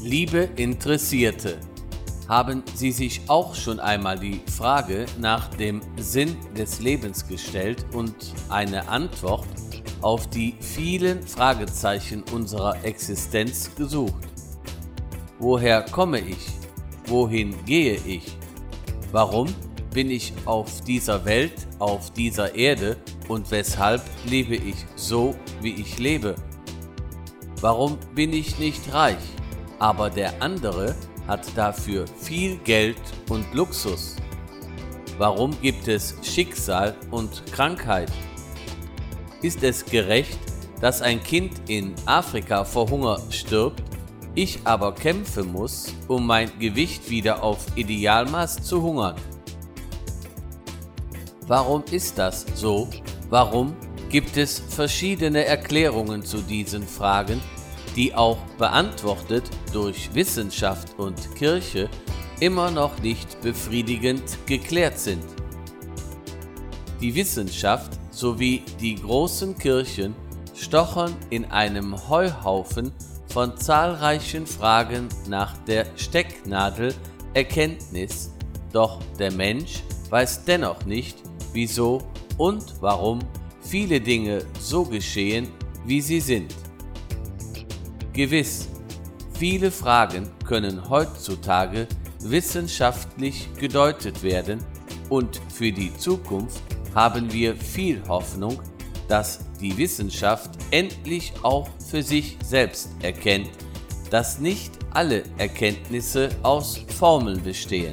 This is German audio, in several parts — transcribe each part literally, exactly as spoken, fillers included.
Liebe Interessierte, haben Sie sich auch schon einmal die Frage nach dem Sinn des Lebens gestellt und eine Antwort auf die vielen Fragezeichen unserer Existenz gesucht? Woher komme ich? Wohin gehe ich? Warum bin ich auf dieser Welt, auf dieser Erde und weshalb lebe ich so, wie ich lebe? Warum bin ich nicht reich, aber der andere hat dafür viel Geld und Luxus? Warum gibt es Schicksal und Krankheit? Ist es gerecht, dass ein Kind in Afrika vor Hunger stirbt, ich aber kämpfen muss, um mein Gewicht wieder auf Idealmaß zu hungern? Warum ist das so? Warum gibt es verschiedene Erklärungen zu diesen Fragen, die auch beantwortet durch Wissenschaft und Kirche immer noch nicht befriedigend geklärt sind? Die Wissenschaft sowie die großen Kirchen stochern in einem Heuhaufen von zahlreichen Fragen nach der Stecknadel Erkenntnis, doch der Mensch weiß dennoch nicht, wieso und warum viele Dinge so geschehen, wie sie sind. Gewiss, viele Fragen können heutzutage wissenschaftlich gedeutet werden und für die Zukunft haben wir viel Hoffnung, dass die Wissenschaft endlich auch für sich selbst erkennt, dass nicht alle Erkenntnisse aus Formeln bestehen.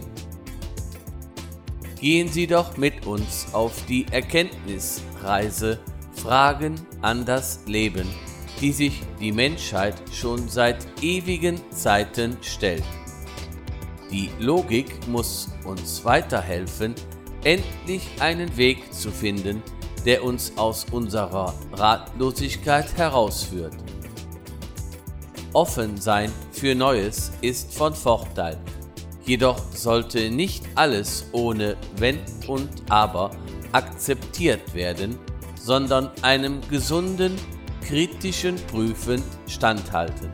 Gehen Sie doch mit uns auf die Erkenntnisreise Fragen an das Leben, die sich die Menschheit schon seit ewigen Zeiten stellt. Die Logik muss uns weiterhelfen, endlich einen Weg zu finden, der uns aus unserer Ratlosigkeit herausführt. Offen sein für Neues ist von Vorteil. Jedoch sollte nicht alles ohne Wenn und Aber akzeptiert werden, sondern einem gesunden, kritischen Prüfen standhalten.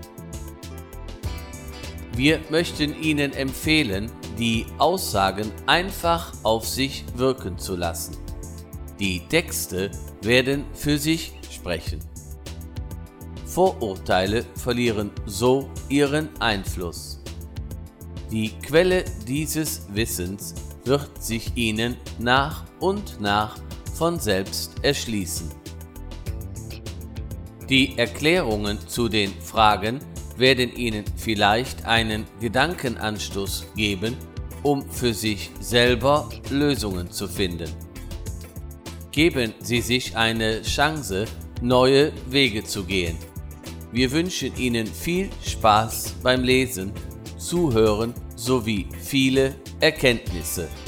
Wir möchten Ihnen empfehlen, die Aussagen einfach auf sich wirken zu lassen. Die Texte werden für sich sprechen. Vorurteile verlieren so ihren Einfluss. Die Quelle dieses Wissens wird sich Ihnen nach und nach von selbst erschließen. Die Erklärungen zu den Fragen werden Ihnen vielleicht einen Gedankenanstoß geben, um für sich selber Lösungen zu finden. Geben Sie sich eine Chance, neue Wege zu gehen. Wir wünschen Ihnen viel Spaß beim Lesen, Zuhören sowie viele Erkenntnisse.